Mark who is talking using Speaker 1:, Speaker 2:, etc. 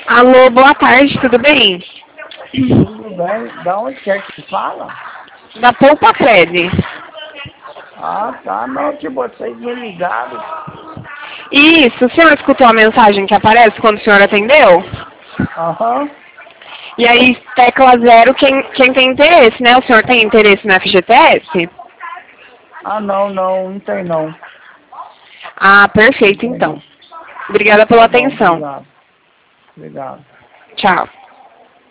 Speaker 1: Alô, boa tarde, tudo bem?
Speaker 2: Tudo bem? Da onde quer que fala?
Speaker 1: Da Poupa Cred.
Speaker 2: Ah, tá. Não, que vocês me ligaram.
Speaker 1: Isso, o senhor escutou a mensagem que aparece quando o senhor atendeu?
Speaker 2: Aham.
Speaker 1: E aí, tecla 0, quem tem interesse, né? O senhor tem interesse no FGTS?
Speaker 2: Ah, não tem não.
Speaker 1: Ah,
Speaker 2: Não
Speaker 1: perfeito,
Speaker 2: tem
Speaker 1: então.
Speaker 2: não.
Speaker 1: Obrigada pela
Speaker 2: Tá bom,
Speaker 1: atenção.
Speaker 2: obrigado. Obrigado.
Speaker 1: Tchau.